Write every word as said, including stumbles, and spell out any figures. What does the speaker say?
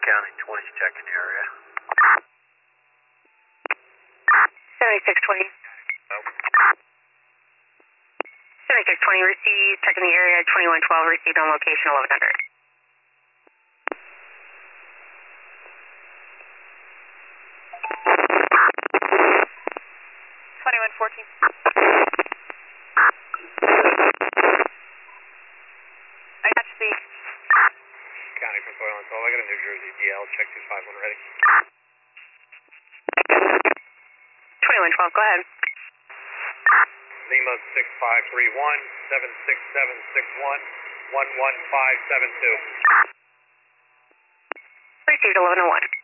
County twenty checking area. seventy-six twenty. Nope. seventy-six twenty received, checking the area, twenty-one twelve received on location eleven hundred. twenty-one fourteen. I got speed. County from Soil and Soul. I got a New Jersey D L. Check two five one ready. twenty-one twelve, go ahead. Lima six five three one, seven six seven six one, one one five seven two. Received eleven oh one.